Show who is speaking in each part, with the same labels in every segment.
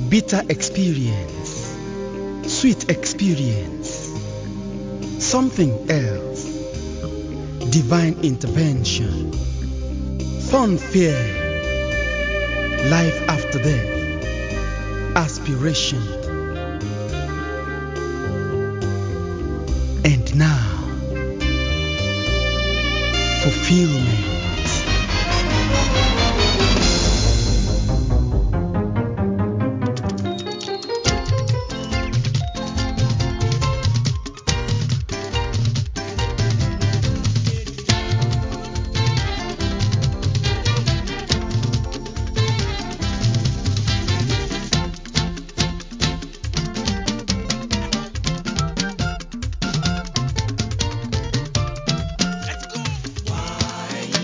Speaker 1: Bitter experience, sweet experience, something else, divine intervention, fun fear, life after death, aspiration, and now, fulfillment.
Speaker 2: Why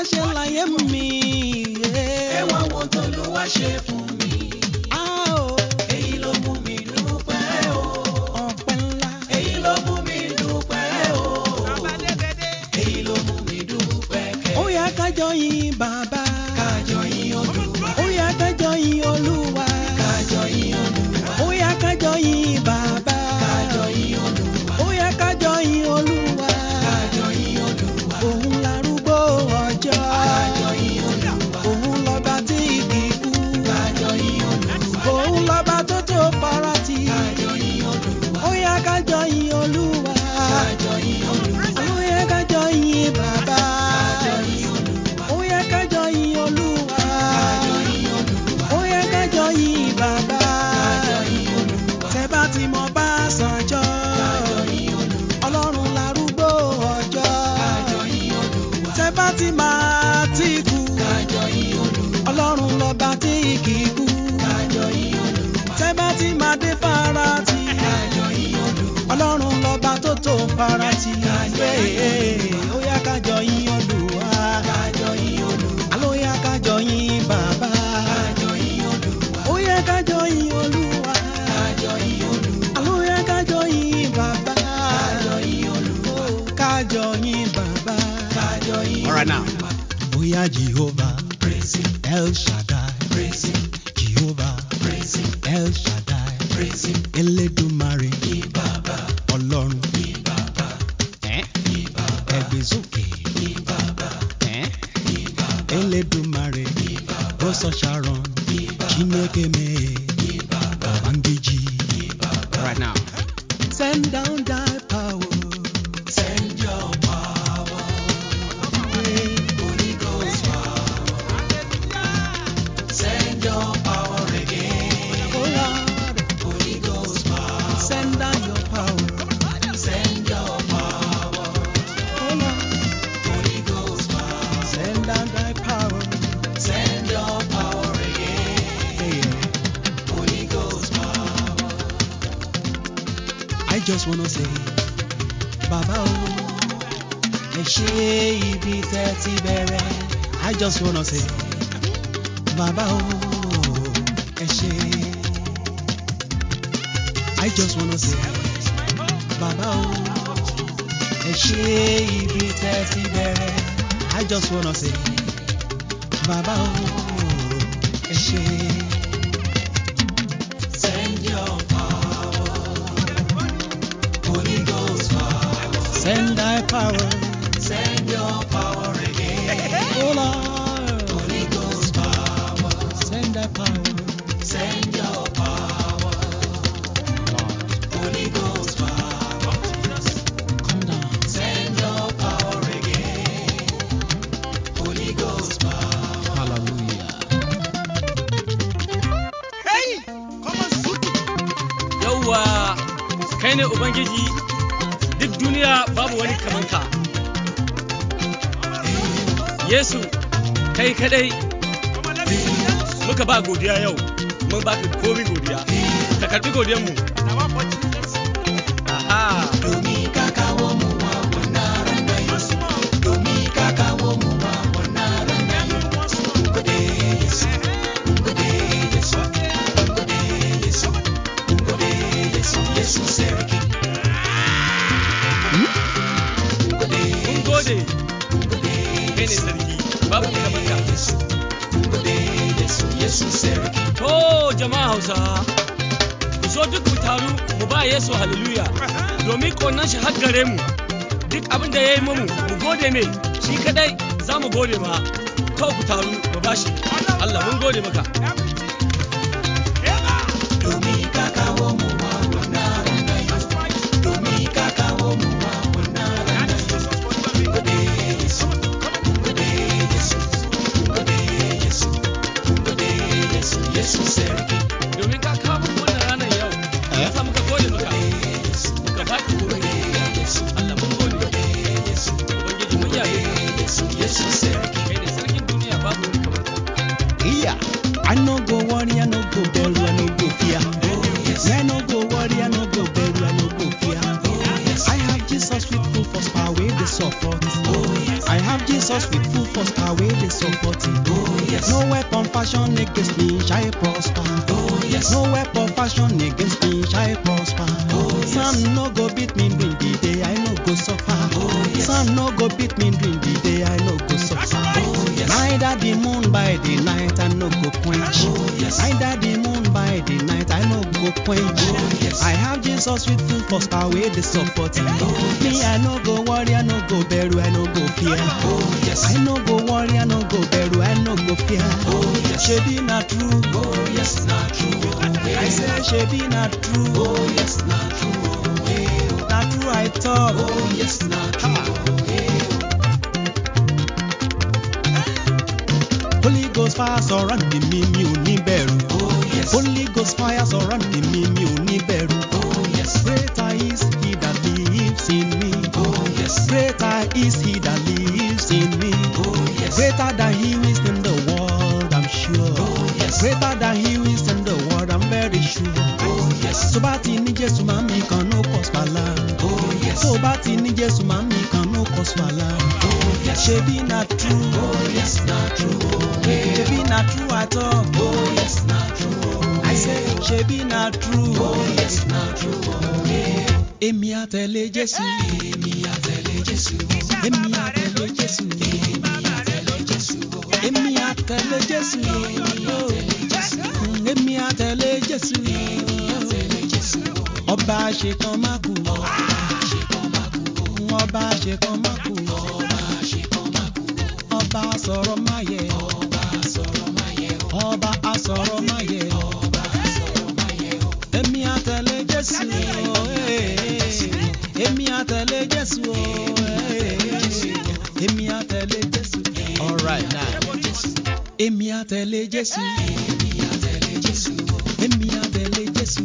Speaker 1: ṣe láyé mi.
Speaker 2: Ẹ wá wo t'Olúwa ṣe fún mi. Èyí ló mú mi dúpẹ́ o.
Speaker 1: Ọpẹ́ ńlá.
Speaker 2: Èyí ló mú mi dúpẹ́ o. Èyí ló mú mi dúpẹ́ kẹ́.
Speaker 1: Ó yá ká jọ yìn bàbá.
Speaker 2: Ká jọ yìn Olúwa.
Speaker 1: Ó yá ká jọ yìn Olúwa.
Speaker 2: Ká jọ yìn Olúwa.
Speaker 1: Ó yá ká jọ yìn bàbá.
Speaker 2: Ká jọ yìn Olúwa.
Speaker 1: Ó yá ká jọ yìn Olúwa.
Speaker 2: Ká jọ yìn Olúwa.
Speaker 1: Òun larúgbó ọjọ́.
Speaker 2: Ká jọ yìn Olúwa.
Speaker 1: Òun lọ́ba tí kì í kú.
Speaker 2: Ká jọ yìn Olúwa.
Speaker 1: Òun lọ́ba tó tó farati.
Speaker 2: Ká jọ yìn Olúwa.
Speaker 1: Ó yá ká jọ yìn Olúwa.
Speaker 2: Ká jọ yìn Olúwa.
Speaker 1: Ó yá ká jọ yìn bàbá.
Speaker 2: Ká jọ yìn Olúwa.
Speaker 1: Ó yá ká jọ yìn Olúwa.
Speaker 2: Ká jọ yìn Olúwa.
Speaker 1: Ó yá ká jọ yìn bàbá.
Speaker 2: Ká jọ yìn Olúwa.
Speaker 1: Tẹ́ bá ti mọ bá sànjọ́.
Speaker 2: Ká jọ yìn Olúwa.
Speaker 1: Ọlọ́run larúgbó ọjọ́.
Speaker 2: Ká jọ yìn Olúwa.
Speaker 1: Tẹ́ bá ti máa tí kú.
Speaker 2: Ká jọ yìn Olúwa.
Speaker 1: Ọlọ́run lọ́ba tí kì í kú.
Speaker 2: Ká jọ yìn Olúwa.
Speaker 1: Tẹ́ bá ti máa dé farati.
Speaker 2: Ká jọ yìn Olúwa.
Speaker 1: Ọlọ́run lọ́ba tó tó farati. Ó yá ká jọ yìn Olúwa.
Speaker 2: Ká jọ yìn Olúwa.
Speaker 1: Àló yá ká jọ yìn bàbá.
Speaker 2: Ká jọ yìn Olúwa.
Speaker 1: Ó yá ká jọ yìn Olúwa.
Speaker 2: Ká jọ yìn Olúwa.
Speaker 1: Àló yá ká jọ yìn bàbá.
Speaker 2: Ká jọ yìn Olúwa.
Speaker 1: Ká jọ yìn bàbá.
Speaker 2: Ká jọ yìn
Speaker 1: All right now.
Speaker 2: Olúwa.
Speaker 1: Bóyá Jehovah,
Speaker 2: Praise him.
Speaker 1: El Shaddai,
Speaker 2: Praise him.
Speaker 1: Jehovah,
Speaker 2: Praise him.
Speaker 1: El Shaddai,
Speaker 2: Praise him.
Speaker 1: Elédùmarè,
Speaker 2: Yìn Bàbá.
Speaker 1: Ọlọ́run,
Speaker 2: Yìn Bàbá. Yìn Bàbá.
Speaker 1: ẹ gbé sókè,
Speaker 2: Yìn Bàbá. Yìn Bàbá.
Speaker 1: Elédùmarè,
Speaker 2: Yìn Bàbá.
Speaker 1: Rose of Sharon,
Speaker 2: Yìn Bàbá.
Speaker 1: Chineke mee,
Speaker 2: Yìn Bàbá.
Speaker 1: Babangiji.
Speaker 2: Yìn Bàbá.
Speaker 1: Right now. Send down thy power.
Speaker 2: Send your power. Holy Ghost power. Send your power again.
Speaker 1: Oh Lord,
Speaker 2: Holy Ghost power.
Speaker 1: send down your power.
Speaker 2: Send your power.
Speaker 1: Oh Lord,
Speaker 2: Holy Ghost power.
Speaker 1: send down thy power.
Speaker 2: Send your power again.
Speaker 1: Yeah.
Speaker 2: Holy Ghost power.
Speaker 1: I just wanna say, Baba oh, ẹ ṣé ibi tẹ́ ti bẹ̀rẹ̀. I just wanna say, Baba oh, ẹ ṣé. I just wanna say, Baba oh, ẹ ṣé ibi tẹ́ ti bẹ̀rẹ̀. I just wanna say, Baba oh, ẹ ṣé.
Speaker 2: Send your power. Holy Ghost power.
Speaker 1: Send thy power,
Speaker 2: Send your power again.
Speaker 1: oh Lord.
Speaker 2: Holy Ghost power.
Speaker 1: Send thy power,
Speaker 2: Send your power. Holy Ghost power.
Speaker 1: come down.
Speaker 2: Send your power again. Holy Ghost power.
Speaker 1: Hallelujah.
Speaker 3: Yauwa, kai ne Ubangiji, duk duniya babu wani kamanka. Yesu, kai kadai muka ba godiya yau, mun ba ka komi godiya. Ka karbi godiyanmu. Aha.
Speaker 2: Domin ka kawo mu wa wannan ranar yau. Domin ka kawo mu wa wannan ranar yau. Mun gode Yesu. Mun gode Yesu. Mun gode Yesu. Mun gode Yesu. Yesu sarki. Mun gode
Speaker 3: Mun gode,
Speaker 2: Mun gode
Speaker 3: kai ne sarki, babu kamanka.
Speaker 2: Yesu. Mun gode Yesu. Yesu sarki.
Speaker 3: To jama'a Hausa, ku so duk mu taru mu ba Yesu haleluya, domin ƙaunar shi har gare mu. Duk abin da ya yi mamu, mu gode mai, shi kadai za mu gode ma. Kawai ku taru mu ba shi. Allah mun gode maka.
Speaker 2: Domin ka kawo mu wa wannan ranar yau. Domin ka kawo mu wa wannan ranar yau. Mun gode Yesu. Mun gode Yesu. Mun gode Yesu. Mun gode Yesu. Yesu sarki.
Speaker 3: Domin ka kawo mu wannan ranar yau, ya sa muka gode maka. Muka ba ka gode. Allah mun gode. Ubangiji mun yabe ka.
Speaker 2: Yesu sarki.
Speaker 3: Kai ne sarkin duniya babu wani kamar ka.
Speaker 1: Yeah, I no go Oscar where they support it.
Speaker 2: Oh yes.
Speaker 1: No weapon fashion against me shall prosper.
Speaker 2: Oh yes.
Speaker 1: No weapon fashion against me shall prosper.
Speaker 2: Oh yes.
Speaker 1: Sun no go beat me during the day, I no go suffer.
Speaker 2: Oh yes.
Speaker 1: Sun no go beat me during the day, I no go suffer.
Speaker 2: Oh yes.
Speaker 1: Neither the moon by the night, I no go quench.
Speaker 2: Oh yes.
Speaker 1: Neither the moon by the night, I no go quench.
Speaker 2: Oh yes.
Speaker 1: I have Jesus with full force, car where they support me.
Speaker 2: Oh
Speaker 1: Me,
Speaker 2: yes.
Speaker 1: I no go worry, I no go beru, I no go fear.
Speaker 2: Oh yes.
Speaker 1: I no go worry, I no go beru, I no go fear.
Speaker 2: Oh yes.
Speaker 1: Shebi na true.
Speaker 2: Oh yes, not true.
Speaker 1: I say shebi na true.
Speaker 2: Oh yes, not true.
Speaker 1: Na true I talk.
Speaker 2: Oh yes, not true.
Speaker 1: Holy Ghost fire surrounding me, mi ò ní bẹ̀rù.
Speaker 2: Oh yes.
Speaker 1: Holy Ghost fire surrounding me, mi ò ní bẹ̀rù.
Speaker 2: Oh yes.
Speaker 1: Greater is he that lives in me.
Speaker 2: Oh yes.
Speaker 1: Greater is he that lives in me.
Speaker 2: Oh yes.
Speaker 1: Greater than he who is in the world, I'm sure.
Speaker 2: Oh yes.
Speaker 1: Greater than he who is in the world, I'm very sure.
Speaker 2: Oh yes.
Speaker 1: Tó bá ti ní Jésù máa mi kan no cause wàhálà.
Speaker 2: Oh yes.
Speaker 1: Tó bá ti ní Jésù máa mi kan no cause wàhálà.
Speaker 2: Oh yes.
Speaker 1: Ṣebí na true.
Speaker 2: Oh yes, not true.
Speaker 1: Ṣebí na true at all.
Speaker 2: Oh yes, not true.
Speaker 1: I say ṣebí na true.
Speaker 2: Oh yes, not true.
Speaker 1: Èmi á tẹ̀lé Jésù.
Speaker 2: Èmi á tẹ̀lé Jésù.
Speaker 1: Èmi á tẹ̀lé Jésù.
Speaker 2: Èmi á tẹ̀lé Jésù.
Speaker 1: Èmi á tẹ̀lé Jésù. Èmi á tẹ̀lé Jésù. Ọba àṣekàn má kú. Ọba àṣekàn má kú. Ọba sọ̀rọ̀ má yẹ. Ọba asọ̀rọ̀ má yẹ. Èmi á tẹ̀lé Jésù. Èmi á tẹ̀lé Jésù. Èmi á tẹ̀lé Jésù. All right now. Èmi á tẹ̀lé Jésù. Èmi á tẹ̀lé Jésù. Èmi á tẹ̀lé Jésù.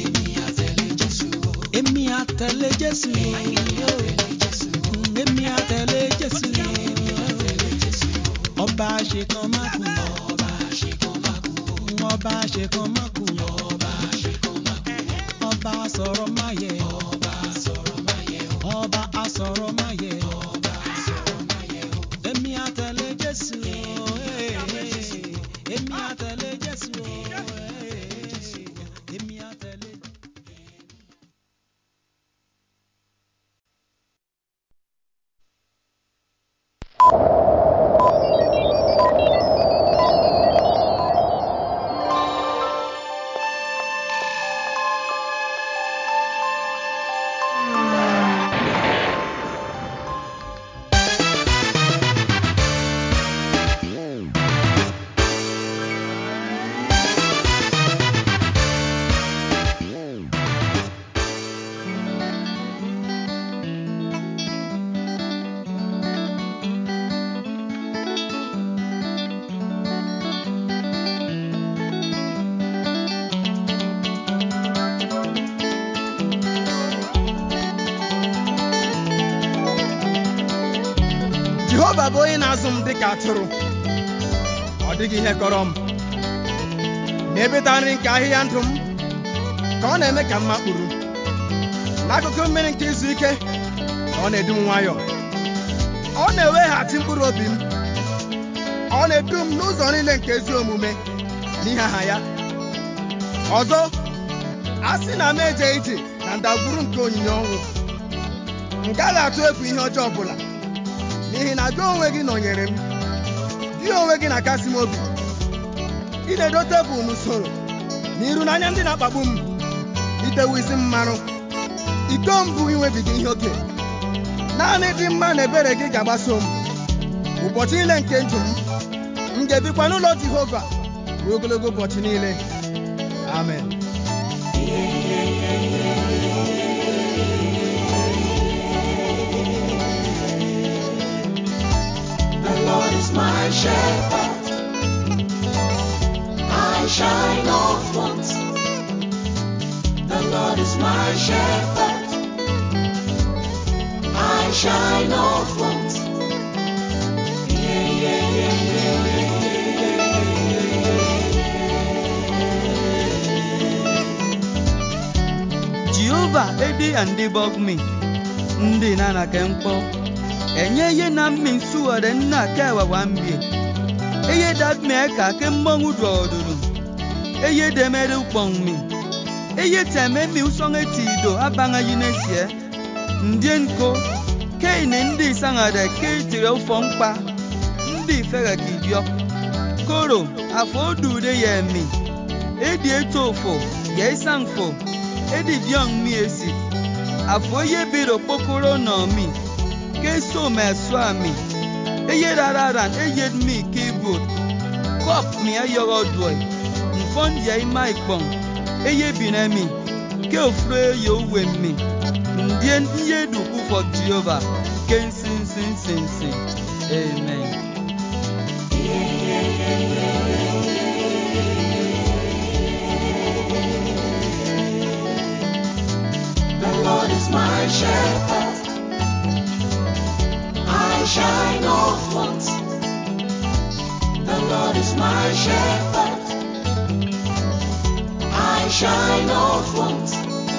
Speaker 1: Èmi á tẹ̀lé Jésù. Èmi á tẹ̀lé Jésù. Ọba àṣekàn má kú. Ọba àṣekàn má kú. Ọba asọ̀rọ̀ má yẹ. Ọba asọ̀rọ̀ má yẹ. Èmi á tẹ̀lé Jésù. Èmi á tẹ̀lé Jésù. Èmi á tẹ̀lé.
Speaker 4: Jehova bụ onye na-azụ m dịka atụrụ, ọ dịghị ihe kọrọ m. N'ebe ịta nri nke ahịhịa ndụ m ka ọ na-eme ka m makpuru. N'akụkụ mmiri nke izu ike ka ọ na-edu m nwayọọ. Ọ na-eweghachi mkpụrụ obi m. Ọ na-edu m n'ụzọ niile nke ezi omume n'ihi aha ya. Ọzọ, a sị na m eje ije na ndagwurugwu nke onyinye ọnwụ, m gaghị atụ egwu ihe ọjọọ ọbụla, n'ihi na gị onwe gị nọnyere m. Gị onwe gị na-akasị m obi. Ị na-edo tebụl n'usoro n'iru n'anya ndị na-akpagbu m. Itewe isi m mmanụ, iko m bụ inwebiga ihe oke. Naanị dị mma na ebere gị ga-agbaso m ụbọchị niile nke ndụ m. M ga-ebikwa n'ụlọ Jehova ruo ogologo ụbọchị niile. Amen.
Speaker 2: The Lord is my shepherd, I shall not want. The Lord is my shepherd, I shall not want.
Speaker 5: Jehovah edi and debug me, ndị na-anake mkpọ, enye ye na minsu ore na kewa wambie eye dat me ka ke mmongu doduru eye de mere upong mi eye teme mi usonge tido abanga yinesie ndienko ke ne ndi sangade ke tire ufongpa ndi fere kidio koro afodu de yemi edi etofo ye sangfo edi diong mi esi afoye biro pokoro no mi ke so meswami eye rararan eye mi keyboard kop mi ayogo doi mfon ye mai pong eye binemi ke ofre yo wemi ndien iye duku for Jehovah ken sin amen.
Speaker 2: The Lord is my shepherd, I shall not want. The Lord is my shepherd, I shall not want.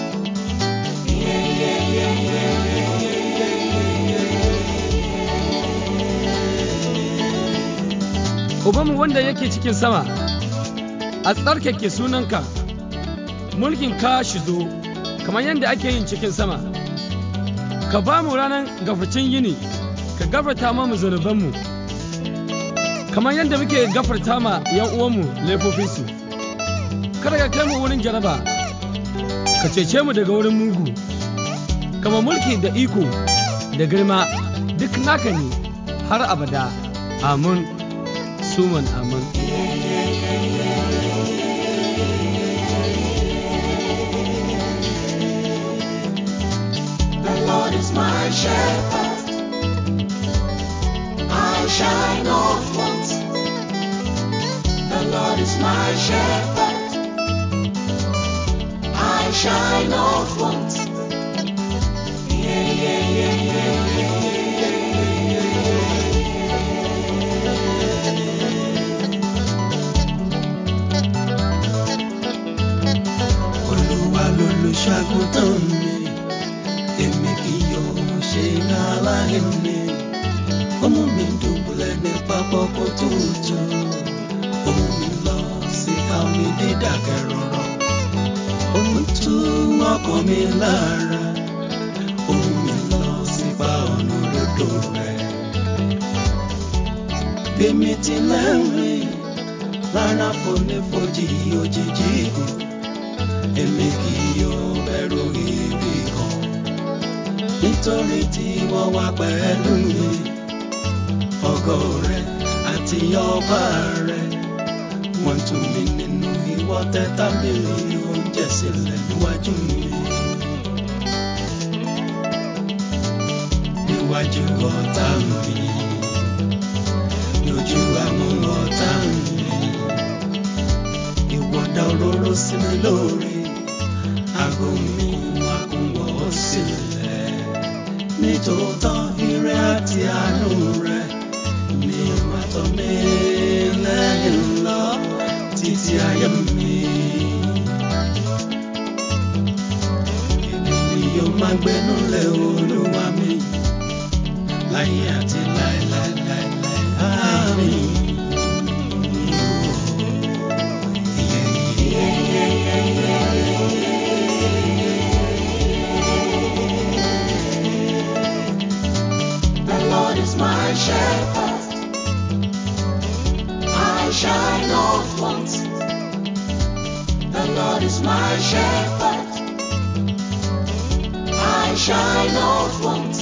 Speaker 3: Ubanmu wanda yake cikin sama, a tsarkake sunanka, mulkin ka shi zo, kamar yadda ake yin cikin sama. Ka ba mu ranar gafarcin yini, ka gafarta mu zunubanmu, kamar yadda muke gafarta ma ‘yan uwanmu laifofinsu. Kada ka kai mu wurin jaraba, ka cece mu daga wurin mugu, kama mulki da iko da girma duk naka ne har abada. Amin. Suman amin.
Speaker 2: The Lord is my shepherd, I shall not want. The Lord is my shepherd, I shall not want.
Speaker 1: Olúwa lolùṣàgùntàn mi, èmi kì yóò ṣe aláìní. Ó mú mi dùbúlẹ̀ ní pápá oko tútù, ó mú mi lọ sí omi dídákẹ́ rọ́rọ́. Ó mú tú ọkàn mi lára, ó mú mi lọ sípa ọ̀nà òdodo rẹ̀. Bí mi tilẹ̀ ń rìn lára fonífojì òjijì ikú, èmi kì yóò bẹ̀rù ibi kan, nítorí tí wọ́n wà pẹ̀lú mi. Ògo rẹ̀ àti ọba rẹ̀ wọ́n tù mí nínú, ìwọ tẹ́ tábìlì oúnjẹ sílẹ̀ níwájú mi. Níwájú ọ̀tá mi, lójú àwọn ọ̀tá mi, ìwọ dá òróró sí mi lórí, àgọ́ mi wá kún wọ́ sílẹ̀. Nítòótọ́ ire àti àánú rẹ̀ ni máa tọ̀ mí lẹ́yìn lọ títí ayé mi. Èmi ni yóò máa gbénú lé Olúwa mi láyé àti láéláéláé. Àmín.
Speaker 2: The Lord is my shepherd, I shall not want. The Lord is my shepherd, I shall not want.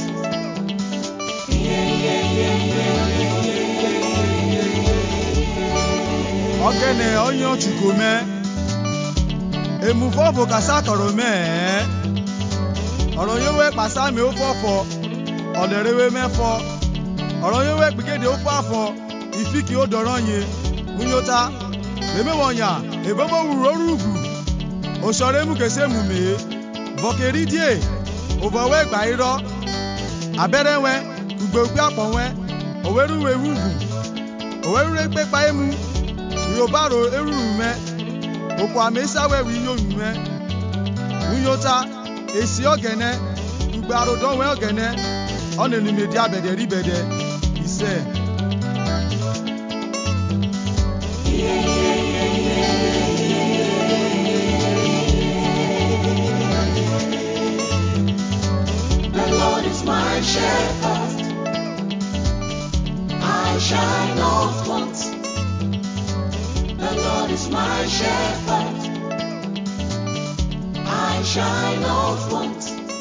Speaker 4: Ogene onyo chukwume emufofo kasakoro me ọ̀rọ̀ yóò wé pàṣámi ó fọ́fọ́ ọ̀dẹ̀rẹ̀wé mẹ́fọ́ ọ̀rọ̀ yóò wé pìkéde ó fọ́fọ́ ìfíkì ó dọ̀rọ̀ yẹn múnyóta mẹ́mẹ́wọ̀nyà èbọ́bọ́ wùrù orúgù òṣọ̀rẹ́ mú kẹsẹ́ mú mi bọ̀kẹ̀rí díẹ̀ òbọ̀wé gbà irọ́ abẹ́rẹ́ wẹ́ gbogbo àpọ̀ wẹ́ òwérúwé wùgù òwérúwé pépà ému yòbárò erúrù mẹ́ òkú àmì sáwẹ́wì yóò mẹ́ múnyóta èsì ọ̀gẹ̀nẹ́ gbogbo àròdọ́wẹ́ ọ̀gẹ̀nẹ́ ọ na-enumedi abede ribede ise.
Speaker 2: The Lord is my shepherd, I shall not want. The Lord is my shepherd, I shall not want.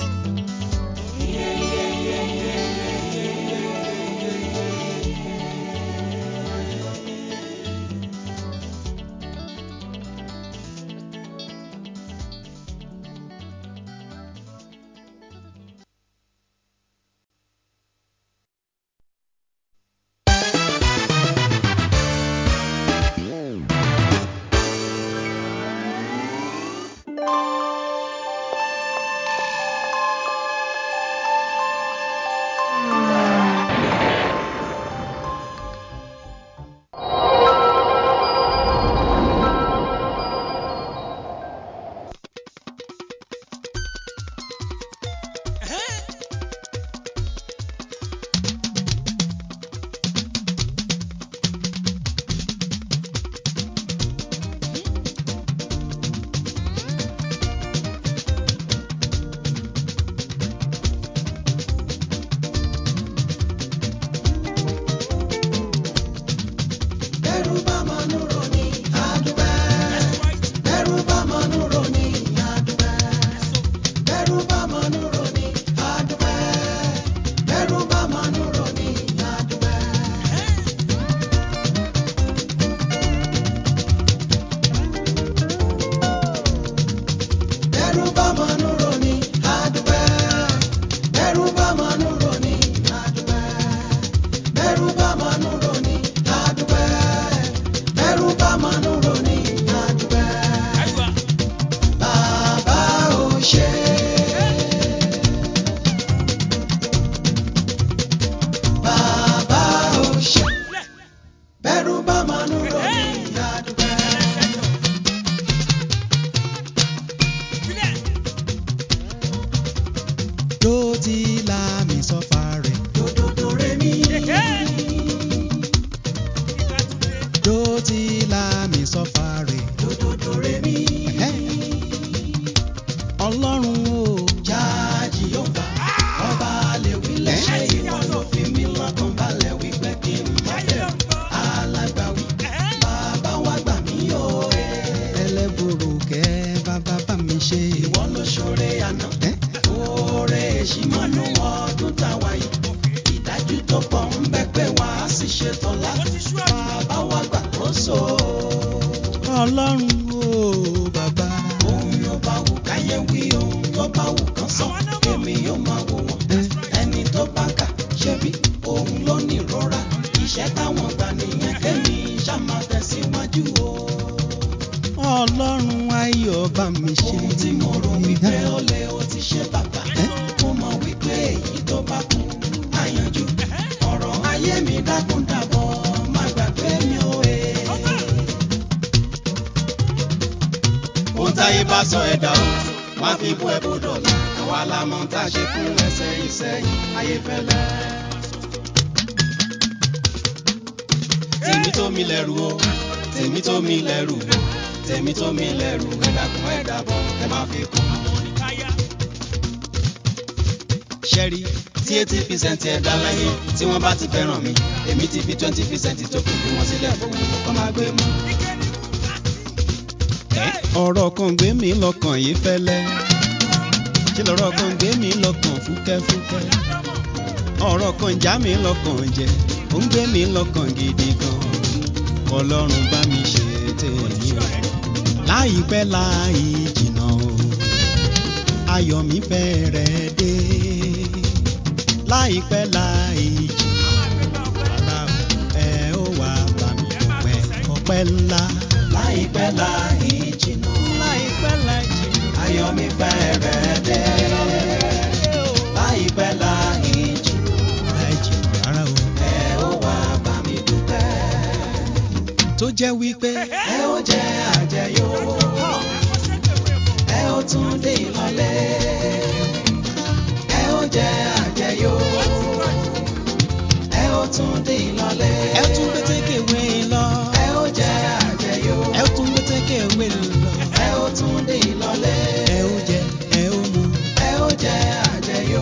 Speaker 1: Ṣẹ́rí tí 80% ẹ̀dá láyé tí wọ́n bá ti fẹ́ràn mi, èmi ti fi 20% tó kù bí wọ́n sílẹ̀ fún mi kọ́ máa gbé mú. Ọ̀rọ̀ kan gbé mi lọ́kàn yìí fẹ́lẹ́, ṣé lọ́rọ̀ kan gbé mi lọ́kàn fúkẹ́fúkẹ́. Ọ̀rọ̀ kan já mi lọ́kàn jẹ, ó ń gbé mi lọ́kàn gidi gan. Ọlọ́run bá mi ṣe tèmi o, láìpẹ́ láì jìnnà o, ayọ̀ mi fẹ́rẹ̀ dé. Láìpẹ́ láì jìnnà rárá o, ẹ ó wá bá mi dúpẹ́ ọpẹ́ ńlá. Láìpẹ́ láì jìnnà, láìpẹ́ láì jìnnà, ayọ̀ mi fẹ́rẹ̀ dé. Láìpẹ́ láì jìnnà rárá o, ẹ ó wá bá mi dúpẹ́. Tó jẹ́ wípé ẹ ó jẹ àjẹyó, ẹ ó tún dé ìlọlẹ̀, ẹ ó
Speaker 2: ó jẹ àjẹyó. Ẹ ó tún di lọ́lẹ̀.
Speaker 1: ẹ tún gbẹ́tẹ́kẹ̀wé lọ.
Speaker 2: Ẹ ó jẹ àjẹyó.
Speaker 1: ẹ tún gbẹ́tẹ́kẹ̀wé lọ.
Speaker 2: Ẹ ó tún di lọ́lẹ̀.
Speaker 1: ẹ ó jẹ ẹ ó mu.
Speaker 2: Ẹ ó jẹ àjẹyó.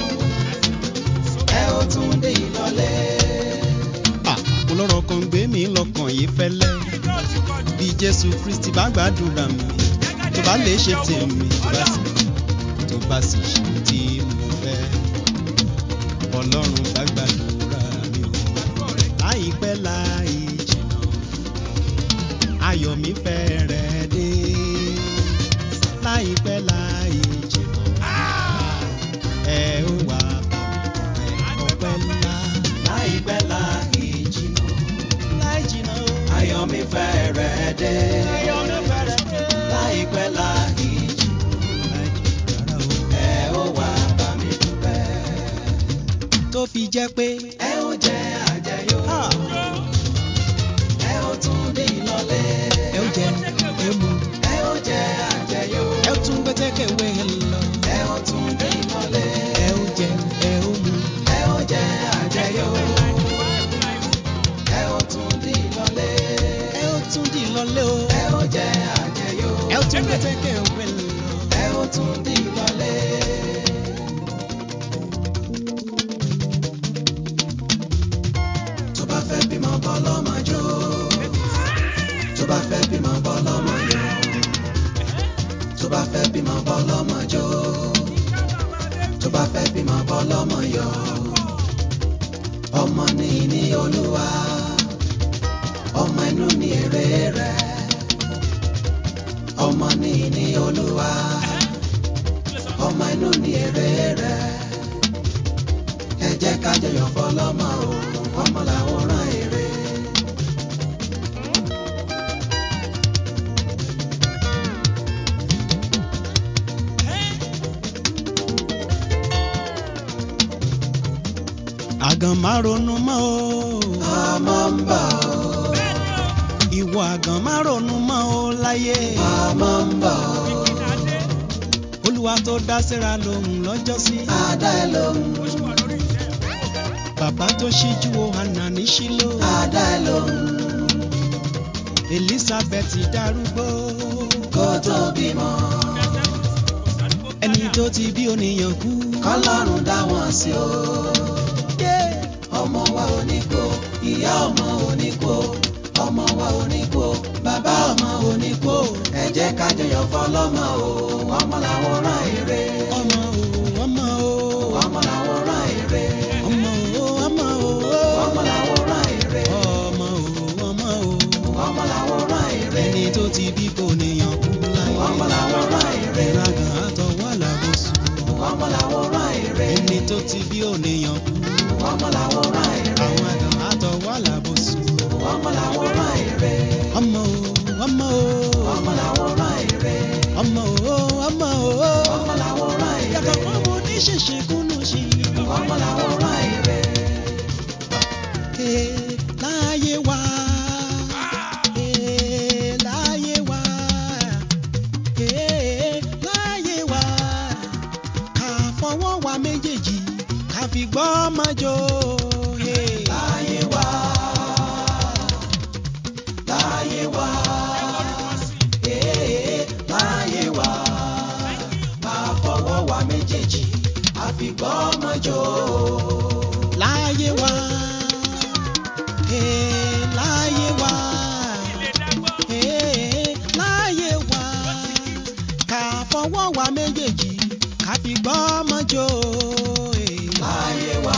Speaker 2: Ẹ ó tún di lọ́lẹ̀.
Speaker 1: Olórọ̀ kan gbé mi lọ́kàn yìí fẹ́lẹ́. Bí Jésù Kristi bá gbàdúrà mi, tó bá lè ṣe tèmi, tó bá sì ṣe tí mo fẹ́. Ọlọ́run bá gbàdúrà mi o. Láìpẹ́ láì jìnnà, ayọ̀ mi fẹ́rẹ̀ dé. Láìpẹ́ láì jìnnà, ẹ ó wá bá mi ọpẹ́ ńlá.
Speaker 2: Láìpẹ́ láì jìnnà,
Speaker 1: Láì jìnnà o.
Speaker 2: ayọ̀ mi fẹ́rẹ̀ dé. Láìpẹ́ láì jìnnà, ẹ ó wá bá mi dúpẹ́.
Speaker 1: Tó fi jẹ́ pé
Speaker 2: Ẹ ó jẹ àjẹyó. Ẹ ó tún di lọ́lẹ̀.
Speaker 1: ẹ ó jẹ ẹ mu.
Speaker 2: Ẹ ó jẹ àjẹyó.
Speaker 1: ẹ tún gbẹ́tẹ́kẹ̀wé lọ.
Speaker 2: Ẹ ó tún di lọ́lẹ̀.
Speaker 1: ẹ ó jẹ ẹ ó mu.
Speaker 2: Ẹ ó jẹ àjẹyó. Ẹ ó tún di lọ́lẹ̀.
Speaker 1: ẹ ó tún di lọlé o.
Speaker 2: Ẹ ó jẹ àjẹyó.
Speaker 1: ẹ ó tún gbẹ́tẹ́kẹ̀wé lọ.
Speaker 2: Ẹ ó tún di lọ́lẹ̀. Tó bá fẹ́ bímọ bọ́ lọ́mọ jó. Tó bá fẹ́ bímọ bọ́ lọ́mọ yó. Tó bá fẹ́ bímọ bọ́ lọ́mọ jó. Tó bá fẹ́ bímọ bọ́ lọ́mọ yó. Ọmọ ní ìní Olúwa. Ọmọ inú ni èrè rẹ̀. Ọmọ ní ìní Olúwa. Ọmọ inú ni èrè rẹ̀. Ẹ jẹ́ ká jọyọ̀ fọlọ́mọ o. Ọmọ làwòrán èrè.
Speaker 1: Àgàn má ronú mọ́ o.
Speaker 2: Ọmọ ń bọ̀ o.
Speaker 1: Ìwọ àgàn má ronú mọ́ o láyé.
Speaker 2: Ọmọ ń bọ̀ o.
Speaker 1: Olúwa tó dá Séra lóhùn lọ́jọ́sí.
Speaker 2: Adá ẹ lóhùn.
Speaker 1: Bàbá tó ṣíjú wo Hánà ní Ṣílò.
Speaker 2: Adá ẹ lóhùn.
Speaker 1: Elizabeth darúgbó.
Speaker 2: Kó tó bímọ.
Speaker 1: Ẹni tó ti bí oníyàn kú.
Speaker 2: Kọ́lọ́run dá wọn sí o. Ọmọ wa ò ní kú, ìyá ọmọ ò ní kú, ọmọ wa ò ní kú, bàbá ọmọ ò ní kú. Ẹ jẹ́ ká jọyọ̀ fọlọ́mọ o. Ọmọ làwòrán èrè.
Speaker 1: Ọmọ o, ọmọ o.
Speaker 2: Ọmọ làwòrán èrè.
Speaker 1: Ọmọ o, ọmọ o.
Speaker 2: Ọmọ làwòrán èrè.
Speaker 1: Ọmọ o, ọmọ o.
Speaker 2: Ọmọ làwòrán èrè.
Speaker 1: Ẹni tó ti bí kò níyàn kú láyé.
Speaker 2: Ọmọ làwòrán èrè.
Speaker 1: Ìragàn àtọwọ́ làbòsùn.
Speaker 2: Ọmọ làwòrán èrè.
Speaker 1: Ẹni tó ti bí oníyàn kú.
Speaker 2: Ọmọ làwòrán èrè.
Speaker 1: Àwọn àgàn àtọwọ́ làbòsùn.
Speaker 2: Ọmọ làwòrán èrè.
Speaker 1: Ọmọ o, ọmọ o.
Speaker 2: Ọmọ làwòrán èrè.
Speaker 1: Ọmọ o, ọmọ o.
Speaker 2: Ọmọ làwòrán èrè.
Speaker 1: Yàtọ̀ fún ọmọ oníṣẹ̀ṣe kúnnú ṣe.
Speaker 2: Ọmọ làwòrán èrè.
Speaker 1: Láyé wa. Láyé wa. Láyé wa. Ká fọwọ́ wa méjèèjì ká fi gbọ́ máa jó.
Speaker 2: Láyé wa. Láyé wa. Láyé wa. Ká fọwọ́ wa méjèèjì, a fi gbọ́ ọmọ jò.
Speaker 1: Láyé wa. Láyé wa. Láyé wa. Ká fọwọ́ wa méjèèjì ká fi gbọ́ máa jó.
Speaker 2: Láyé wa.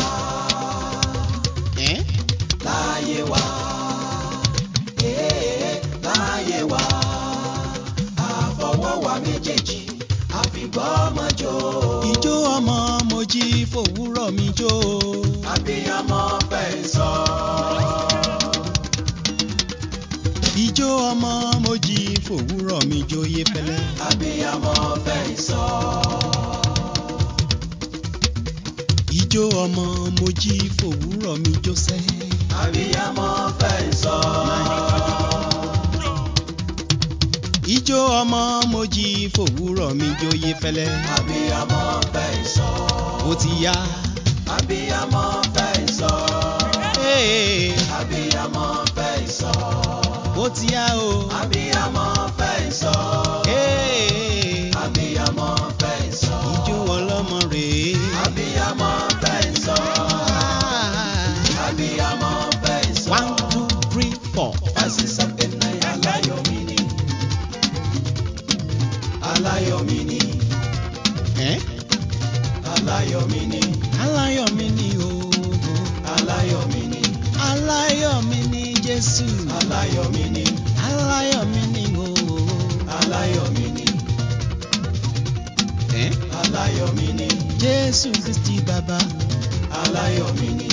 Speaker 2: Láyé wa. Láyé wa. A fọwọ́ wa méjèèjì, a fi gbọ́ ọmọ jò.
Speaker 1: Ijó ọmọ mo jí fòwúrọ̀ mi jó.
Speaker 2: Abiyamọ fẹ́ sọ.
Speaker 1: Ijó ọmọ mo jí fòwúrọ̀ mi jó yé fẹ́lẹ́.
Speaker 2: Abiyamọ fẹ́ sọ.
Speaker 1: Ijó ọmọ mo jí fòwúrọ̀ mi jó sẹ́.
Speaker 2: Abiyamọ fẹ́ sọ.
Speaker 1: Ijó ọmọ mo jí fòwúrọ̀ mi jó yé fẹ́lẹ́.
Speaker 2: Abiyamọ fẹ́ sọ.
Speaker 1: ó ti yá.
Speaker 2: Abiyamọ fẹ́ sọ.
Speaker 1: Hey,
Speaker 2: Abiyamọ fẹ́ sọ.
Speaker 1: ó ti yá o.
Speaker 2: Abiyamọ fẹ́ sọ.
Speaker 1: Hey,
Speaker 2: Abiyamọ fẹ́ sọ.
Speaker 1: ijó ọlọ́mọ rèé.
Speaker 2: Abiyamọ fẹ́ sọ. Abiyamọ fẹ́ sọ.
Speaker 1: 1, 2, 3, 4.
Speaker 2: Fásitì sàpẹ̀nà aláyọ̀mí ni. Aláyọ̀mí ni.
Speaker 1: Eh?
Speaker 2: Aláyọ̀mí ni.
Speaker 1: Aláyọ̀mí ni o.
Speaker 2: Aláyọ̀mí ni.
Speaker 1: Aláyọ̀mí ni Jésù.
Speaker 2: Aláyọ̀mí ni.
Speaker 1: Aláyọ̀mí ni o.
Speaker 2: Aláyọ̀mí ni.
Speaker 1: Eh?
Speaker 2: Aláyọ̀mí ni.
Speaker 1: Jésù Kristi bàbá.
Speaker 2: Aláyọ̀mí ni.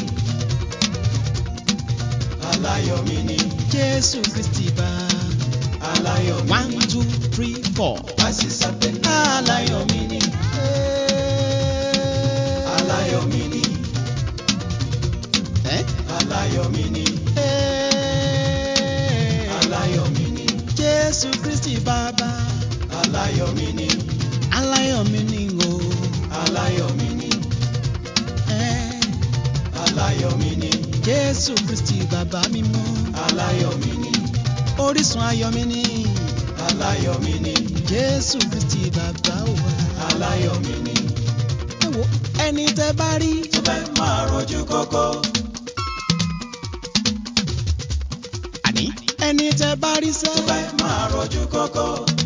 Speaker 2: Aláyọ̀mí ni.
Speaker 1: Jésù Kristi bàbá.
Speaker 2: Aláyọ̀mí
Speaker 1: 1,
Speaker 2: ni.
Speaker 1: 2, 3, 4.
Speaker 2: Fásitì sàpẹ̀nà
Speaker 1: Aláyọ̀mí ni.
Speaker 2: Aláyọ̀mí ni.
Speaker 1: Eh?
Speaker 2: Aláyọ̀mí ni. Aláyọ̀mí ni.
Speaker 1: Jésù Kristi bàbá.
Speaker 2: Aláyọ̀mí ni.
Speaker 1: Aláyọ̀mí ni o.
Speaker 2: Aláyọ̀mí ni.
Speaker 1: Eh.
Speaker 2: Aláyọ̀mí ni.
Speaker 1: Jésù Kristi bàbá mímọ́.
Speaker 2: Aláyọ̀mí ni.
Speaker 1: Orísun ayọ̀ mi ni.
Speaker 2: Aláyọ̀mí ni.
Speaker 1: Jésù Kristi bàbá wa.
Speaker 2: Aláyọ̀mí ni.
Speaker 1: Ẹ wo ẹni tẹ́ bá rí.
Speaker 2: Tó fẹ́ máa rojú kókó.
Speaker 1: Àní ẹni tẹ́ bá rí sẹ́.
Speaker 2: Tó fẹ́ máa rojú kókó.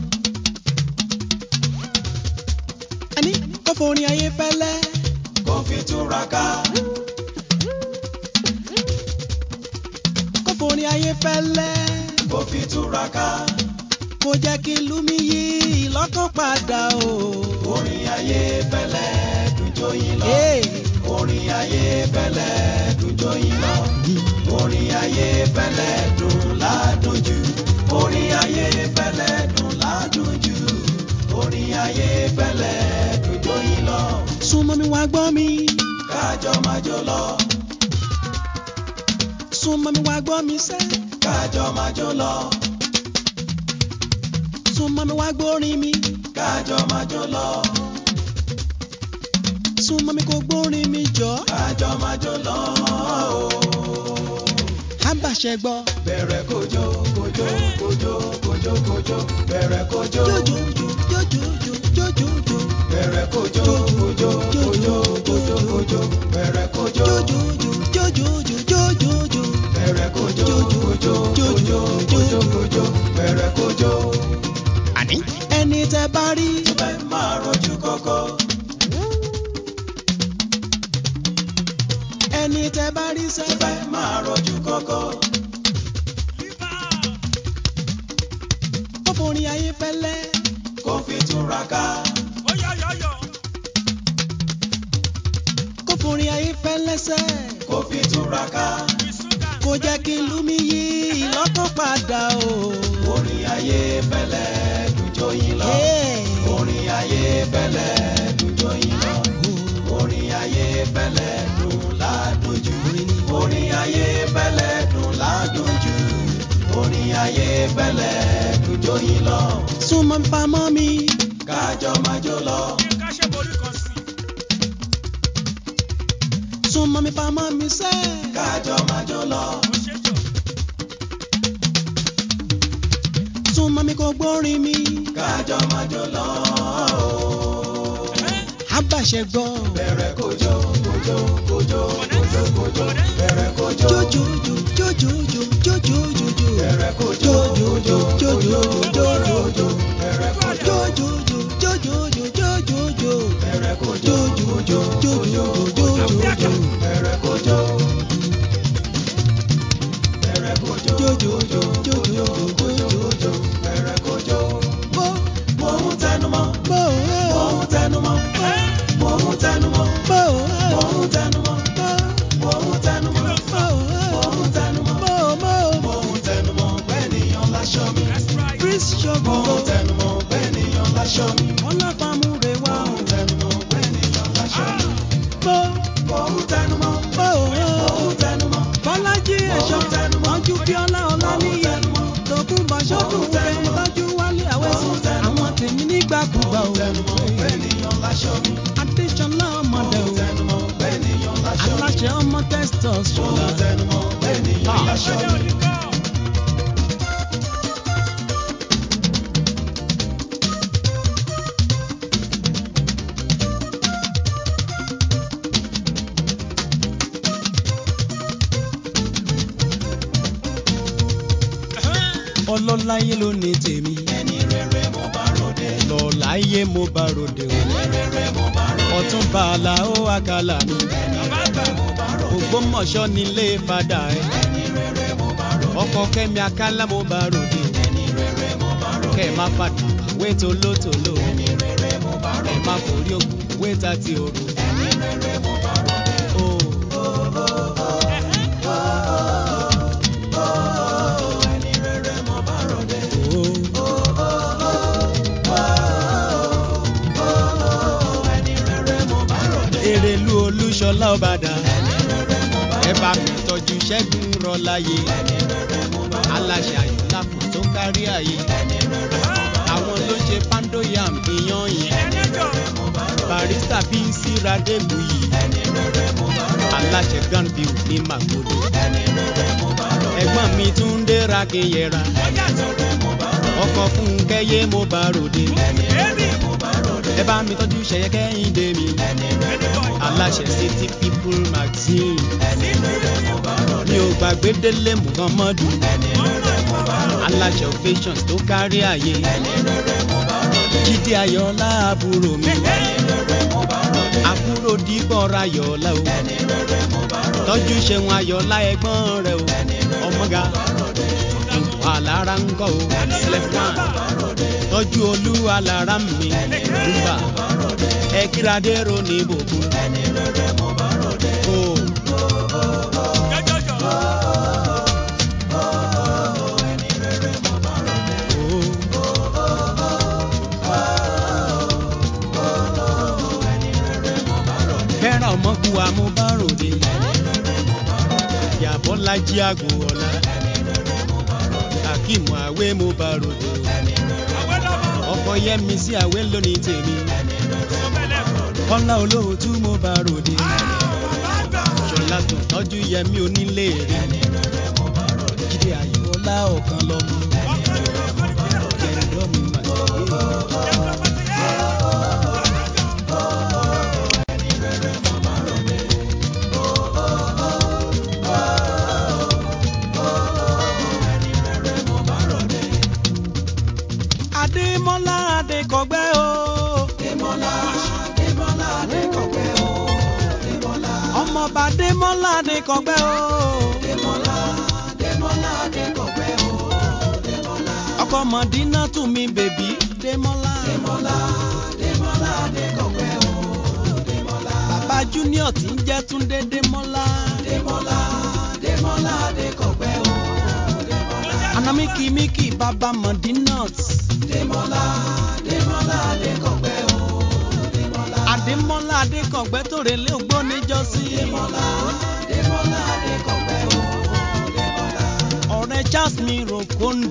Speaker 1: Àní kó forin ayé fẹ́lẹ́.
Speaker 2: Kó fi túraká.
Speaker 1: Kó forin ayé fẹ́lẹ́.
Speaker 2: Kó fi túraká.
Speaker 1: Kó jẹ́ kí ìlú mi yí ìlọ́kàn padà o.
Speaker 2: Orin ayé fẹ́lẹ́ dùn jóyin lọ.
Speaker 1: Hey.
Speaker 2: Orin ayé fẹ́lẹ́ dùn jóyin lọ. Orin ayé fẹ́lẹ́ dùn ládùn jù. Orin ayé fẹ́lẹ́ dùn ládùn jù. Orin ayé fẹ́lẹ́ dùn jóyin lọ.
Speaker 1: Súnmọ́ mi wá gbọ́ mi.
Speaker 2: Kájọ máa jó lọ.
Speaker 1: Súnmọ́ mi wá gbọ́ mi sẹ́.
Speaker 2: Kájọ máa jó lọ.
Speaker 1: Súnmọ́ mi wá gbórin mi.
Speaker 2: Kájọ máa jó lọ.
Speaker 1: Súnmọ́ mi kó gbórin mi jọ.
Speaker 2: Kájọ máa jó lọ.
Speaker 1: Àbàṣẹ gbọ́.
Speaker 2: Bẹ̀rẹ̀ kójó kójó kójó kójó kójó. Bẹ̀rẹ̀ kójó.
Speaker 1: Jójójó jójójó jójójó.
Speaker 2: Bẹ̀rẹ̀ kójó kójó kójó kójó kójó. Bẹ̀rẹ̀ kójó.
Speaker 1: Jójójó jójójó jójójó.
Speaker 2: Bẹ̀rẹ̀ kójó kójó kójó kójó kójó. Bẹ̀rẹ̀ kójó.
Speaker 1: Àní ẹni tẹ́ bá rí.
Speaker 2: Tó fẹ́ máa rojú kókó.
Speaker 1: Ẹni tẹ́ bá rí
Speaker 2: Tó
Speaker 1: sẹ́.
Speaker 2: fẹ́ máa rojú kókó.
Speaker 1: Kó forin ayé fẹ́lẹ́.
Speaker 2: Kó fi túraká.
Speaker 1: Kó forin ayé fẹ́lẹ́ sẹ́.
Speaker 2: Kó fi túraká.
Speaker 1: Kó jẹ́ kí ìlú mi yí ìlọ́kàn padà o.
Speaker 2: Orin ayé fẹ́lẹ́ dùn jóyin lọ.
Speaker 1: Hey.
Speaker 2: Orin ayé fẹ́lẹ́ dùn jóyin lọ. Orin ayé fẹ́lẹ́ dùn ládùn jù. Orin ayé fẹ́lẹ́ dùn ládùn jù. Orin ayé fẹ́lẹ́ dùn jóyin lọ.
Speaker 1: Súnmọ́ mi pamọ́ mi.
Speaker 2: Kájọ máa jó lọ.
Speaker 1: Súnmọ́ mi pamọ́ mi sẹ́.
Speaker 2: Kájọ máa jó lọ.
Speaker 1: Súnmọ́ mi kó gbórin mi.
Speaker 2: Kájọ máa jó lọ.
Speaker 1: Àbàṣẹ gbọ́.
Speaker 2: Bẹ̀rẹ̀ kójó kójó kójó kójó kójó. Bẹ̀rẹ̀ kójó.
Speaker 1: Jójójó jójójó jójójó.
Speaker 2: Bẹ̀rẹ̀ kójó kójó kójó kójó kójó. Bẹ̀rẹ̀ kójó.
Speaker 1: Jójójó jójójó jójójó.
Speaker 2: Bẹ̀rẹ̀ kójó kójó kójó kójó kójó. Bẹ̀rẹ̀ kójó. Bẹ̀rẹ̀ kójó kójó kójó kójó kójó. Bẹ̀rẹ̀ kójó.
Speaker 1: Bó
Speaker 2: Mo ń tẹnumọ́.
Speaker 1: bó
Speaker 2: Mo ń tẹnumọ́. Mo ń tẹnumọ́.
Speaker 1: bó
Speaker 2: Mo ń tẹnumọ́.
Speaker 1: bó
Speaker 2: Mo ń tẹnumọ́.
Speaker 1: bó.
Speaker 2: Mo ń
Speaker 1: ọlọ́láyé ló ní tèmi.
Speaker 2: ẹni rere mo bá ròde.
Speaker 1: lọ́láyé mo bá ròde o.
Speaker 2: ẹni rere mo bá ròde.
Speaker 1: ọ̀tún bàálà ó àkàlà mi.
Speaker 2: ẹni rere mo bá ròde.
Speaker 1: Ògbómọ̀ṣọ́ nílé fada ẹ̀.
Speaker 2: ẹni rere mo bá ròde.
Speaker 1: ọkọ̀ Kẹ́mi Akálá mo bá ròde.
Speaker 2: ẹni rere mo bá ròde.
Speaker 1: kẹ́ ẹ̀ má fàdà àwé tolótoló.
Speaker 2: ẹni rere mo bá ròde.
Speaker 1: ẹ̀ má forí ògùn wé tàti òru.
Speaker 2: ẹni rere mo bá ròde.
Speaker 1: o.
Speaker 2: ẹni rere mo bá ròde.
Speaker 1: o.
Speaker 2: ẹni rere mo bá ròde.
Speaker 1: Èrèlú Olúṣọlá Ọbàdàn.
Speaker 2: ẹni rere mo bá ròde.
Speaker 1: ẹ bá mi tọ́jú Ṣẹ́gun Rọ́láyé.
Speaker 2: ẹni rere mo bá ròde.
Speaker 1: aláṣẹ Àyọ̀lápọ̀ tó kárí ayé.
Speaker 2: ẹni rere mo bá ròde.
Speaker 1: àwọn ló ṣe Pandoyam iyán yẹn. Barrister Bíńsí Radébùyì.
Speaker 2: ẹni rere mo bá ròde.
Speaker 1: aláṣẹ Gunview ní Màgòdò.
Speaker 2: ẹni rere mo bá ròde.
Speaker 1: ẹ̀gbọ́n mi Túndé Rákìnyẹ̀ra. ọkọ Fúnkẹ́yé mo bá ròde.
Speaker 2: ẹni rere mo bá ròde.
Speaker 1: ẹ bá mi tọ́jú Ṣẹ̀yẹ Kẹ́hìndé mi.
Speaker 2: ẹni rere mo bá ròde.
Speaker 1: aláṣẹ City People Magazine.
Speaker 2: ẹni rere mo bá ròde.
Speaker 1: mi ò gbàgbé Délé Muhammadu.
Speaker 2: ẹni rere mo bá ròde.
Speaker 1: aláṣẹ Ovations tó kárí ayé.
Speaker 2: ẹni rere mo bá ròde.
Speaker 1: Jídé Ayọ̀lá àbúrò mi.
Speaker 2: ẹni rere mo bá ròde.
Speaker 1: àbúrò Dípọ̀ Ayọ̀lá o.
Speaker 2: ẹni rere mo bá ròde.
Speaker 1: tọ́jú Ṣeun Ayọ̀lá ẹ̀gbọ́n rẹ̀ o. ọmọga ìwà alára ń kọ́ o. Selefman tọ́jú Olú alára mi. Rúbà ẹ kíra dérò ní ìbòkun.
Speaker 2: ẹni rere mo bá ròde.
Speaker 1: o.
Speaker 2: ẹni rere mo bá ròde.
Speaker 1: o.
Speaker 2: ẹni rere mo bá ròde.
Speaker 1: fẹ́ràn ọmọkùnrin amúbáròde. Ìyàbọ̀lájí Àgùnọ̀lá. Hakeem Àwé mo bá ròde. ọkọ Yẹ́misí Àwé lónìí tèmi. Kọ́lá Olóòtú mo bá ròde. Ṣọlá tó tọ́jú Yẹmí Onílé rẹ̀. Jídé Ayọ̀lá ọ̀kan lọ́mọ. Kẹ̀ndọ́ mi mà ṣe Adémọ́lá Adékọ̀gbẹ́ o.
Speaker 2: Démọ́lá Démọ́lá Adékọ̀gbẹ́ o. Démọ́lá
Speaker 1: ọmọọba Adémọ́lá Adékọ̀gbẹ́ o.
Speaker 2: Démọ́lá Démọ́lá Adékọ̀gbẹ́ o. Démọ́lá
Speaker 1: ọkọ Mọ̀dínà tún mi bèbí Démọ́lá.
Speaker 2: Démọ́lá Démọ́lá Adékọ̀gbẹ́ o. Démọ́lá
Speaker 1: Bàbá Junior tí ń jẹ́ Túndé Démọ́lá.
Speaker 2: Démọ́lá Démọ́lá Adékọ̀gbẹ́ o. Démọ́lá
Speaker 1: Anamíkì bàbá Mọ̀dínà.
Speaker 2: Démọ́lá Démọ́lá Adékọ̀gbẹ́ o. Démọ́lá
Speaker 1: Adémọ́lá Adékọ̀gbẹ́ tó relé ògbó níjọ́sí.
Speaker 2: Démọ́lá Démọ́lá Adékọ̀gbẹ́ o. Démọ́lá
Speaker 1: ọ̀rẹ́ Charles mi rò kóńdù.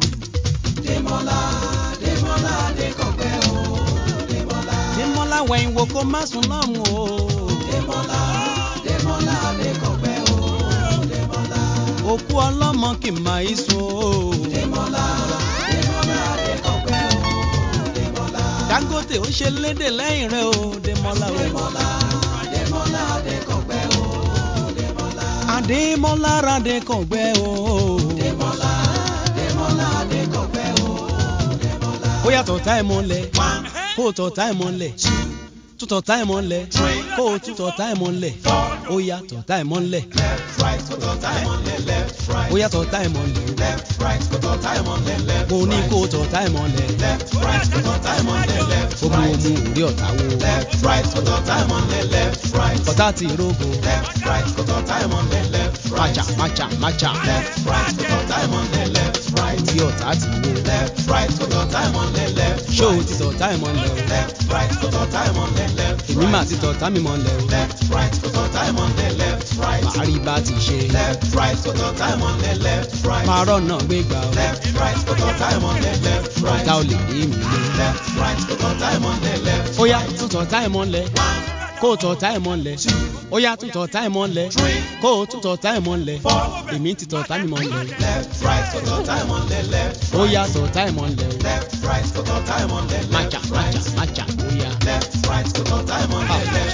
Speaker 2: Démọ́lá Démọ́lá Adékọ̀gbẹ́ o. Démọ́lá
Speaker 1: Démọ́lá wẹ̀yìn wò kó má sùn lọ́rùn o.
Speaker 2: Démọ́lá Démọ́lá Adékọ̀gbẹ́ o. Démọ́lá
Speaker 1: òkú ọlọ́mọ kì máa í sùn o.
Speaker 2: Démọ́lá Démọ́lá Adékọ̀gbẹ́ o. Démọ́lá
Speaker 1: Dangote ó ṣe lédè lẹ́yìn rẹ̀ o. Démọ́lá o.
Speaker 2: Démọ́lá Démọ́lá Adékọ̀gbẹ́ o. Démọ́lá
Speaker 1: Adémọ́lá Adékọ̀gbẹ́ o.
Speaker 2: Démọ́lá Démọ́lá Adékọ̀gbẹ́ o. Démọ́lá
Speaker 1: ó yàtọ̀ tá ẹ̀ mọ́lẹ̀ kó o tọ̀ tá ẹ̀ mọ́lẹ̀ tútọ̀ tá ẹ̀ mọ́lẹ̀ kó o tútọ̀ tá ẹ̀ mọ́lẹ̀ ó yàtọ̀ tá ẹ̀ mọ́lẹ̀
Speaker 2: left right kò tọ̀ táì mọ́lẹ̀ left right
Speaker 1: ó yàtọ̀ tá ẹ̀ mọ́lẹ̀
Speaker 2: left right kò tọ̀ táì mọ́lẹ̀ left
Speaker 1: mo ní kó o tọ̀ tá ẹ̀ mọ́lẹ̀
Speaker 2: left right kò tọ̀ táì mọ́lẹ̀ left
Speaker 1: ó mú
Speaker 2: right
Speaker 1: omi òrí ọ̀tá wo
Speaker 2: left right kò tọ̀ táì mọ́lẹ̀ left right
Speaker 1: ọ̀tá ti rógo
Speaker 2: left right kò tọ̀ táì mọ́lẹ̀ left right
Speaker 1: mácha
Speaker 2: left right kò tọ̀ táì mọ́lẹ̀ left right
Speaker 1: tí ọ̀tá ti wo
Speaker 2: left right kò tọ̀ táì mọ́lẹ̀ left
Speaker 1: ṣó o ti tọ̀ tá ẹ̀ mọ́lẹ̀ o
Speaker 2: left right kò tọ̀ táì mọ́lẹ̀ left
Speaker 1: èmi mà ti tọ̀ tá mi mọ́lẹ̀ o
Speaker 2: left right kò tọ̀ táì mọ́lẹ̀ left right
Speaker 1: màá rí bá ti ṣe
Speaker 2: left right kò tọ̀ táì mọ́lẹ̀ left right
Speaker 1: máa rọ̀nà gbégbá o
Speaker 2: left right kò tọ̀ táì mọ́lẹ̀ left right
Speaker 1: ọ̀tá ò lè rí mi lé
Speaker 2: left right kò tọ̀ táì mọ́lẹ̀ left
Speaker 1: ó yá tún tọ̀ tá ẹ̀ mọ́lẹ̀ kó o tọ̀ tá ẹ̀ mọ́lẹ̀ ó yá tún tọ̀ tá ẹ̀ mọ́lẹ̀ kó o tún tọ̀ tá ẹ̀ mọ́lẹ̀ èmi ti tọ̀ tá mi mọ́lẹ̀
Speaker 2: left right kò tọ̀ táì mọ́lẹ̀ left
Speaker 1: ó yá tọ̀ tá ẹ̀ mọ́lẹ̀
Speaker 2: left right kò tọ̀ táì mọ́lẹ̀ left
Speaker 1: mácha ó yá
Speaker 2: left right kò tọ̀ táì mọ́lẹ̀ left
Speaker 1: ṣe ó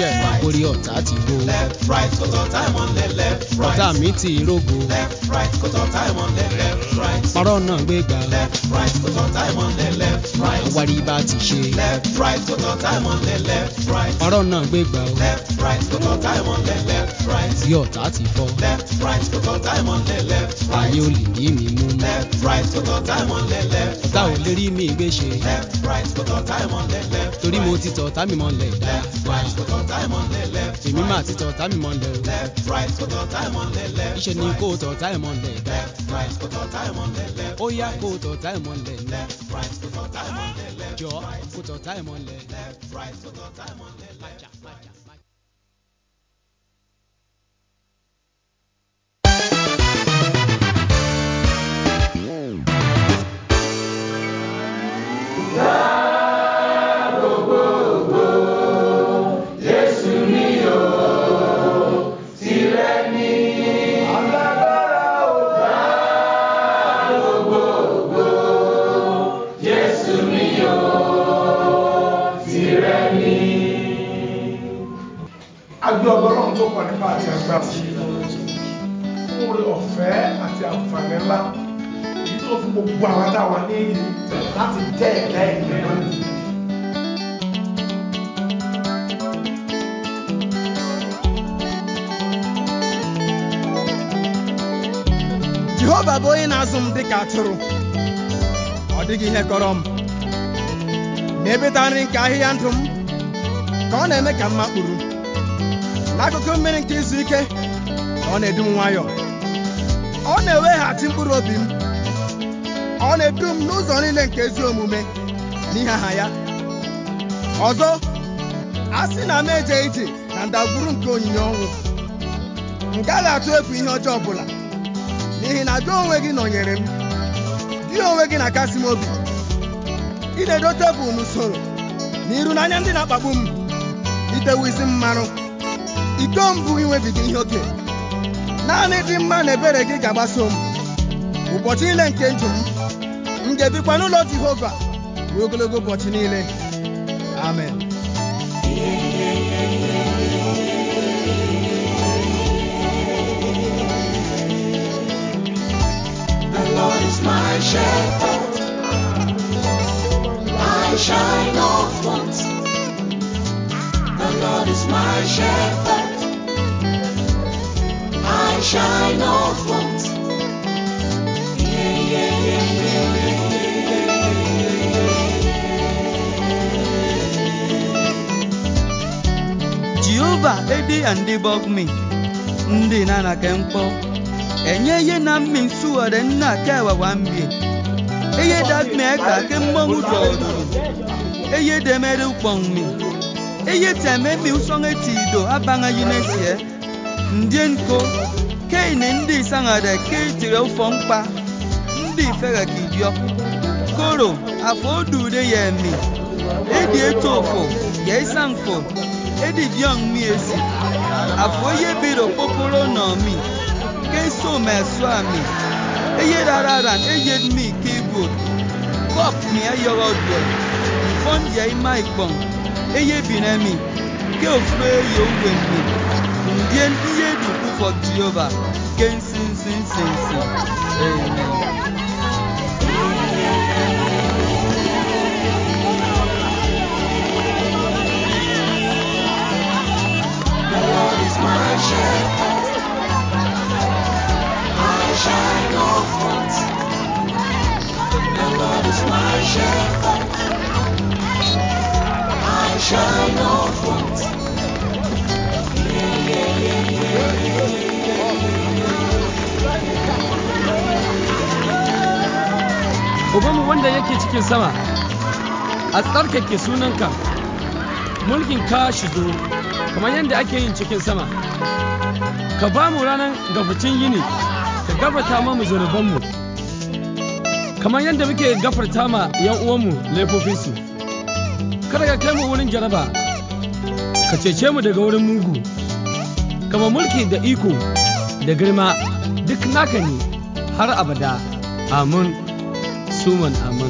Speaker 1: orí ọ̀tá ti wó.
Speaker 2: Left, right, kò tọ́ta ìmọ̀lẹ̀. Left, right.
Speaker 1: Ọ̀tá mi ti rógo.
Speaker 2: Left, right, kò tọ́ta ìmọ̀lẹ̀. Left, right.
Speaker 1: Parọ́ náà gbé gbà.
Speaker 2: Left, right, kò tọ́ta ìmọ̀lẹ̀. Left, right.
Speaker 1: Àwárí bá ti ṣe.
Speaker 2: Left, right, kò tọ́ta ìmọ̀lẹ̀. Left, right.
Speaker 1: Parọ́ náà gbé gbà o.
Speaker 2: Left, right, kò tọ́ta ìmọ̀lẹ̀. Left, right.
Speaker 1: Tí ọ̀tá ti fọ́.
Speaker 2: Left, right, kò tọ́ta ìmọ̀lẹ̀. Left, right.
Speaker 1: Ayé ò lè rí mi mú.
Speaker 2: Left, right, kò tọ́ta ìmọ̀lẹ̀. Left,
Speaker 1: Ọ̀tá ò lè rí mi gbé ṣe.
Speaker 2: left, right, kò tọ́ta ìmọ̀lẹ̀. Left,
Speaker 1: Torí mo ti tọ̀tá mi mọ́lẹ̀ dá.
Speaker 2: right, kò tọ́ta ìmọ̀lẹ̀. Left,
Speaker 1: Èmi máa ti tọ̀tá mi mọ́lẹ̀ o.
Speaker 2: left, right, kò tọ́ta ìmọ̀lẹ̀. Left,
Speaker 1: Iṣẹ́ ni kó tọ̀tá ẹ̀ mọ́lẹ̀ dá.
Speaker 2: right, kò tọ́ta ìmọ̀lẹ̀. Left,
Speaker 1: Ó yá kó tọ̀tá ẹ̀ mọ́lẹ̀ ní.
Speaker 2: right, kò tọ́ta ìmọ̀lẹ̀. Left,
Speaker 1: Jọ kó tọ̀tá ẹ̀ mọ́lẹ̀.
Speaker 2: right, kò tọ́ta ìmọ̀lẹ̀. Left,
Speaker 6: agbé ọgọ́rùn-ún tó pọ̀ nípa àti agbára fún oore ọ̀fẹ́ àti àǹfààní ńlá èyí tó fún gbogbo àwọn táwa ní ìlú láti tẹ́ ẹ̀dá ìgbẹ́ náà.
Speaker 4: Jehova bụ onye na-azụ m dịka atụrụ. Ọ dịghị ihe kọrọ m. N'ebeta nri nke ahịhịa ndụ m, ka ọ na-eme ka m makpuru. N'akụkụ mmiri nke izu ike, ka ọ na-edu m nwayọọ. Ọ na-eweghachi mkpụrụ obi m. Ọ na-edu m n'ụzọ niile nke ezi omume n'ihi aha ya. Ọzọ, a sị na m eje ije na ndagwurugwu nke onyinye ọnwụ, m gaghị atụ egwu ihe ọjọọ ọbụla, n'ihi na gị onwe gị nọnyere m. Gị onwe gị na-akasị m obi. Ị na-edo tebụl n'usoro n'iru n'anya ndị na-akpagbu m. Itewu isi m mmanụ. Iko m bụ inwebiga ihe oke. Naanị dị mma na ebere gị ga-agbaso m ụbọchị niile nke ndụ m. M ga-ebikwa n'ụlọ Jehova ruo ogologo ụbọchị niile. Amen.
Speaker 2: The Lord is my shepherd, I shall not want. The Lord is my shepherd, I shall not want.
Speaker 5: Jehova edi andi bog mi ndi nana kempo enye ye na mi suore na kewa wambi eye dat me ka ke mmongu do eye de mere upong mi eye teme mi usonge tido abanga yinesie ndienko ke ne ndi sangade ke tire ufongpa ndi fere kidio koro afodu de yemi edi etofo ye sangfo edi young mi esi afoye biro poporo no mi ke so meso mi eye rararan eye mi kibo pop mi ayoro do fon ye mai gbon eye binemi ke ofre yo wenmi ndien iye du for Jehovah ken sin amen.
Speaker 3: Ubanmu wanda yake cikin sama, a tsarkake sunanka, mulkin ka shigo, kamar yadda ake yin cikin sama. Ka ba mu ranar gafacin yini, ka gafarta mu zunubanmu, kamar yadda muke gafarta ma ‘yan uwanmu laifofinsu. Kada ka kai mu wurin jaraba, ka cece mu daga wurin mugu, kama mulki da iko da girma duk naka ne har abada. Amin. Suman amin.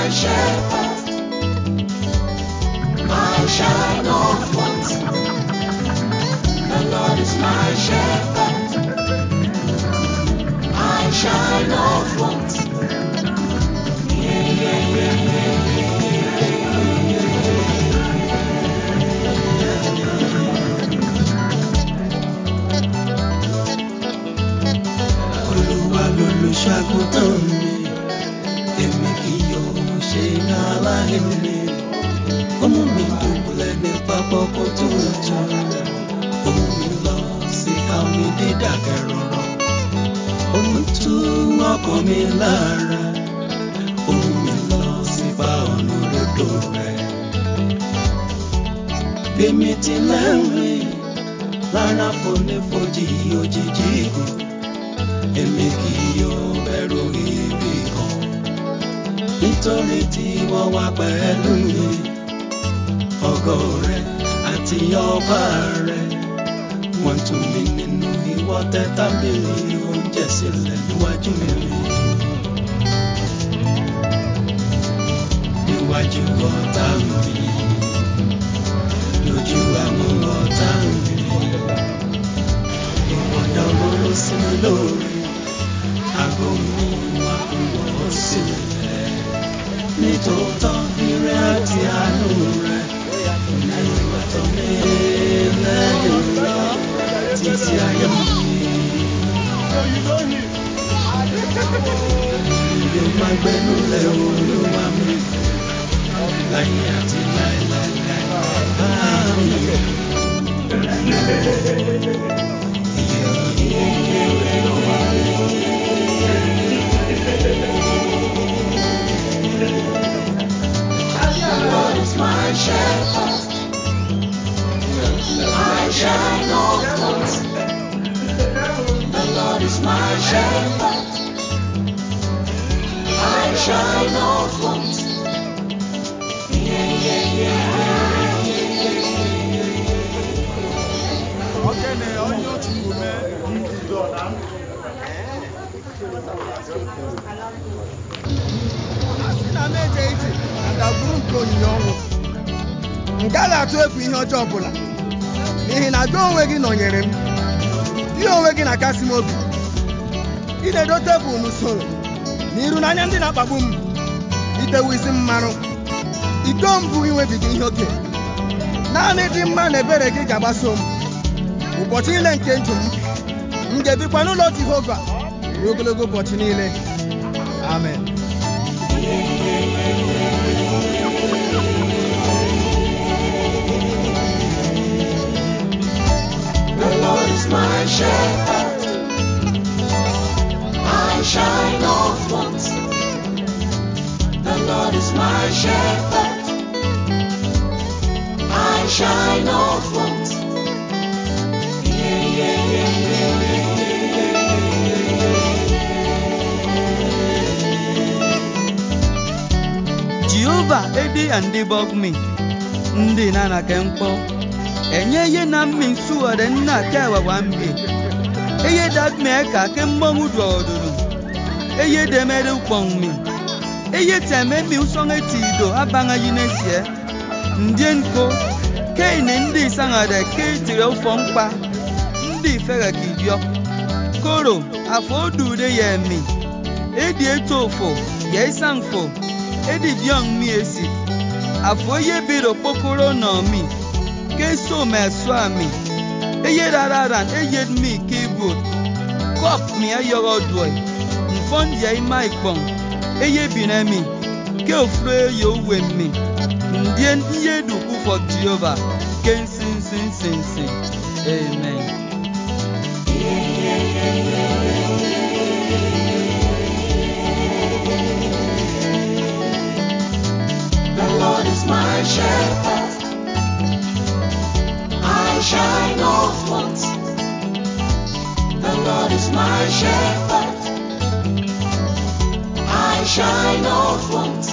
Speaker 2: my shepherd. I shall not want. The Lord is my shepherd. I shall not want.
Speaker 1: Olúwa lolùṣọ́-àgùntàn mi, èmi kì yóò ṣe aláìní. Ó mú mi dùbúlẹ̀ ní pápá oko tútù, ó mú mi lọ sí omi dídákẹ́ rọ́rọ́. Ó ń tú ọkàn mi lára, ó mú mi lọ sípa ọ̀nà òdodo rẹ̀. Bí mi tilẹ̀ ń rìn lára fonífojì òjìji ikú, èmi kì yóò bẹ̀rù ibi kan, nítorí tí wọ́n wà pẹ̀lú mi. Ògo rẹ̀ àti ọba rẹ̀ wọ́n tù mí nínú. Ìwọ tẹ́ tábìlì oúnjẹ sílẹ̀ níwájú mi, níwájú ọ̀tá mi, lójú àwọn ọ̀tá mi. Ìwọ dá òróró sí mi lórí, àgọ́ mi wá wọ́ sílẹ̀. Nítòótọ́ ire àti àánú rẹ̀ ní ìwà tó mi lẹ́yìn lọ títí ayé mi. Yóò máa gbẹ́nu lé Olúwa mi láyé àti láéláé. Àmín.
Speaker 2: The Lord is my shepherd. I shall not want. The Lord is my shepherd. I shall not want.
Speaker 4: Ogene onye otu ume ndido na asị na m eje ije na ndagwurugwu nke onyinye ọnwụ, m gaghị atụ egwu ihe ọjọọ ọbụla, n'ihi na gị onwe gị nọnyere m. Gị onwe gị na-akasị m obi. Ị na-edo tebụl n'usoro n'iru n'anya ndị na-akpagbu m. Itewe isi m mmanụ, iko m bụ inwebiga ihe oke. Naanị dị mma na ebere gị ga-agbaso m ụbọchị niile nke ndụ m. M ga-ebikwa n'ụlọ Jehova ruo ogologo ụbọchị niile. Amen.
Speaker 2: The Lord is my shepherd. I shall not want. The Lord is my shepherd. I shall not want.
Speaker 5: Jehova edi andi bogmi ndi nana kempo enye ye na mi suore na kewa wambi eye dat me ka ke mbongu doduru eye de mere ukpongmi eye teme mi usonge tido abanga yinesie ndienko ke ne ndi sangade ke tire ufompa ndi fere kidio koro afo dude yemi edi etofo ye sangfo edi biong mi esi afo ye biro pokoro no mi ke so me swami eye rararan eye mi keyboard kop mi ayogo doi mfon ye ima ikpong eye binemi ke ofre yo we mi ndien iye duku for Jehovah ken sin amen.
Speaker 2: The Lord is my shepherd. I shall not want. The Lord is my shepherd. I shall not want.